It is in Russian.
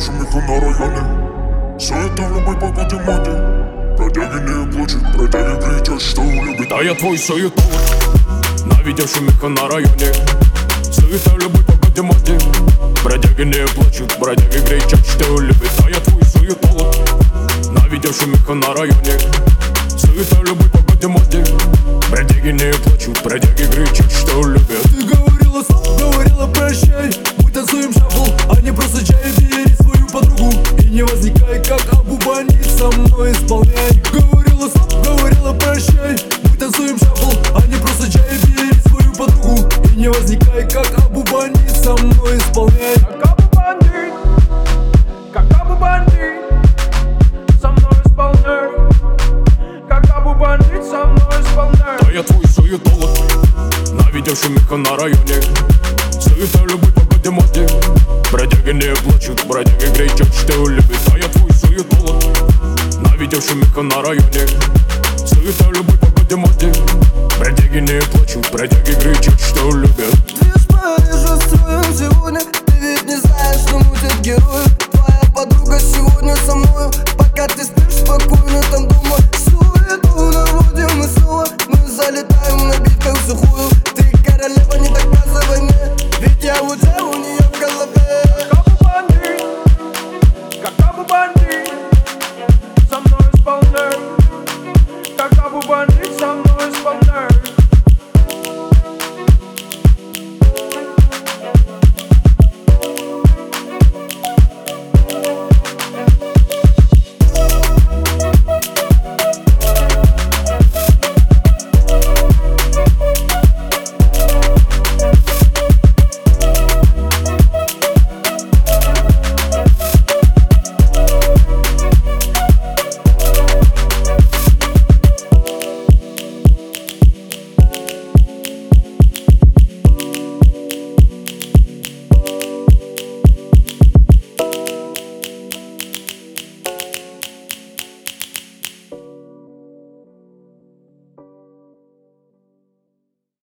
шумиха на районе. Суета в любой погоде моде. Бродяги не плачут, бродяги кричат, что любят. Да я твой суетолог, навидел шумиха на районе. Суета в любой погоде моде. Бродяги не плачут, бродяги кричат, что любят. Да я твой суетолог, навидел шумиха на районе. Суета в любой погоде моде. Бродяги не плачут, бродяги кричат, что любят. Ты говорила стоп, говорила прощай. Мы танцуем шафл, а не просто чай. Бери свою подругу и не возникай, как Абу Бандит, со мной исполняй. Говорила стоп, говорила прощай. Мы танцуем шафл, а не просто чай. Бери свою подругу и не возникай, как Абу Бандит, со мной исполняй. Как Абу Бандит, как Абу Бандит, со мной исполняй. Как Абу Бандит, со мной исполняй. Да я твой суетолог, навидел шумиха на районе. Суета в любой погоде моде. Бродяги не плачут, бродяги кричат, что любят. Да я твой суетолог, навидел шумиха на районе. Суета в любой погоде моде. Бродяги не плачут, бродяги кричат, что любят. Движ Парижа строим сегодня.